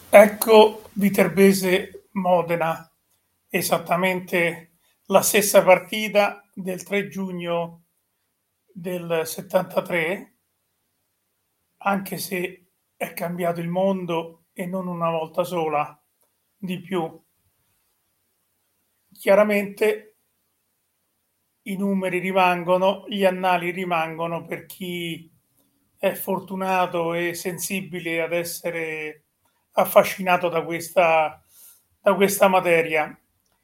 Ecco Viterbese Modena, esattamente la stessa partita del 3 giugno del 73, anche se è cambiato il mondo e non una volta sola, di più. Chiaramente i numeri rimangono, gli annali rimangono per chi è fortunato e sensibile ad essere affascinato da questa materia.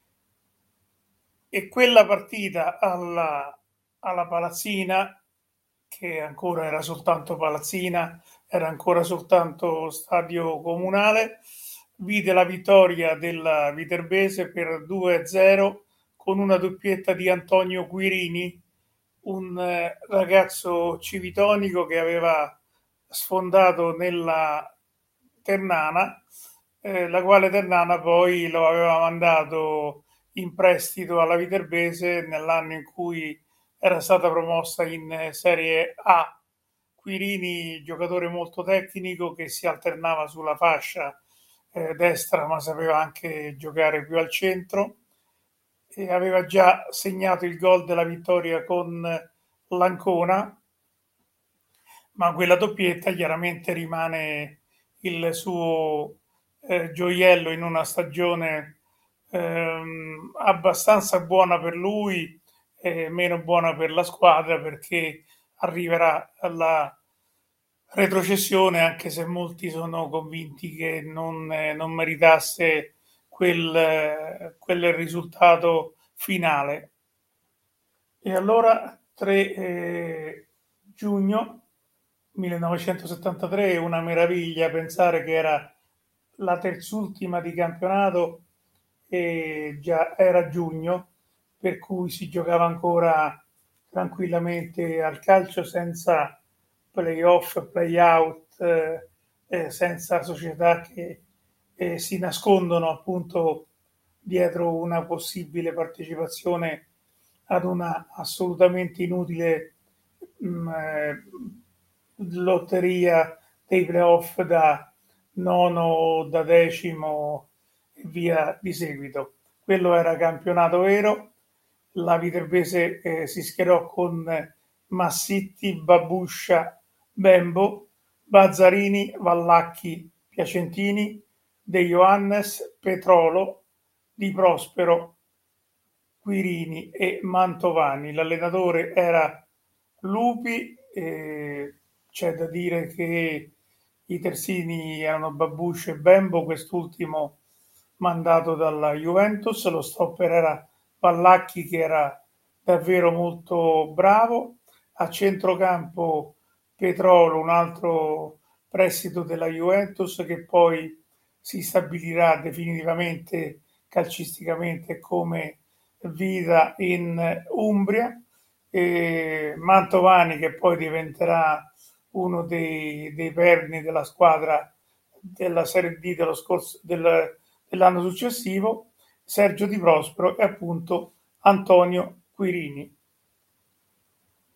E quella partita alla Palazzina, che ancora era soltanto Palazzina, era ancora soltanto stadio comunale, vide la vittoria della Viterbese per 2-0 con una doppietta di Antonio Quirini, un ragazzo civitonico che aveva sfondato nella Ternana, la quale Ternana poi lo aveva mandato in prestito alla Viterbese nell'anno in cui era stata promossa in Serie A. Quirini, giocatore molto tecnico che si alternava sulla fascia destra, ma sapeva anche giocare più al centro, e aveva già segnato il gol della vittoria con l'Ancona, ma quella doppietta chiaramente rimane il suo gioiello in una stagione abbastanza buona per lui e meno buona per la squadra, perché arriverà alla retrocessione, anche se molti sono convinti che non meritasse quel risultato finale. E allora 3 giugno 1973 è una meraviglia pensare che era la terzultima di campionato e già era giugno, per cui si giocava ancora tranquillamente al calcio senza playoff, playout, senza società che si nascondono appunto dietro una possibile partecipazione ad una assolutamente inutile lotteria dei playoff da nono o da decimo e via di seguito. Quello era campionato vero. La Viterbese si schierò con Massitti, Babuscia, Bembo, Bazzarini, Vallacchi, Piacentini, De Ioannes, Petrolo, Di Prospero, Quirini e Mantovani. L'allenatore era Lupi, c'è da dire che i terzini erano Babuscia e Bembo, quest'ultimo mandato dalla Juventus, lo stopper era Pallacchi che era davvero molto bravo, a centrocampo Petrolo, un altro prestito della Juventus che poi si stabilirà definitivamente calcisticamente come vita in Umbria, e Mantovani che poi diventerà uno dei perni della squadra della Serie D dell'anno successivo, Sergio Di Prospero e appunto Antonio Quirini.